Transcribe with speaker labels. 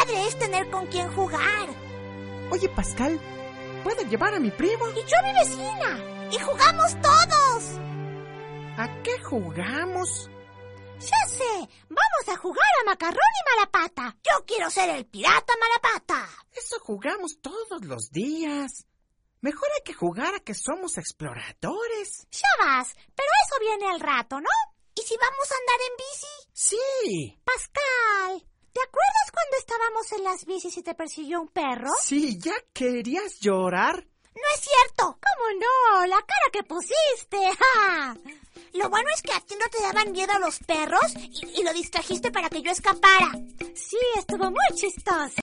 Speaker 1: padre es tener con quién jugar.
Speaker 2: Oye, Pascal, ¿puedo llevar a mi primo?
Speaker 1: Y yo a mi vecina. Y jugamos todos.
Speaker 2: ¿A qué jugamos?
Speaker 1: Ya sé, vamos a jugar a Macarrón y Malapata. Yo quiero ser el pirata Malapata.
Speaker 2: Eso jugamos todos los días. Mejor hay que jugar a que somos exploradores.
Speaker 1: Ya vas, pero eso viene al rato, ¿no? ¿Y si vamos a andar en bici?
Speaker 2: Sí.
Speaker 1: Pascal, ¿te acuerdas cuando estábamos en las bicis y te persiguió un perro?
Speaker 2: Sí, ¿ya querías llorar?
Speaker 1: No es cierto. ¿Cómo no? La cara que pusiste. ¡Ja! Lo bueno es que a ti no te daban miedo los perros y lo distrajiste para que yo escapara. Sí, estuvo muy chistoso.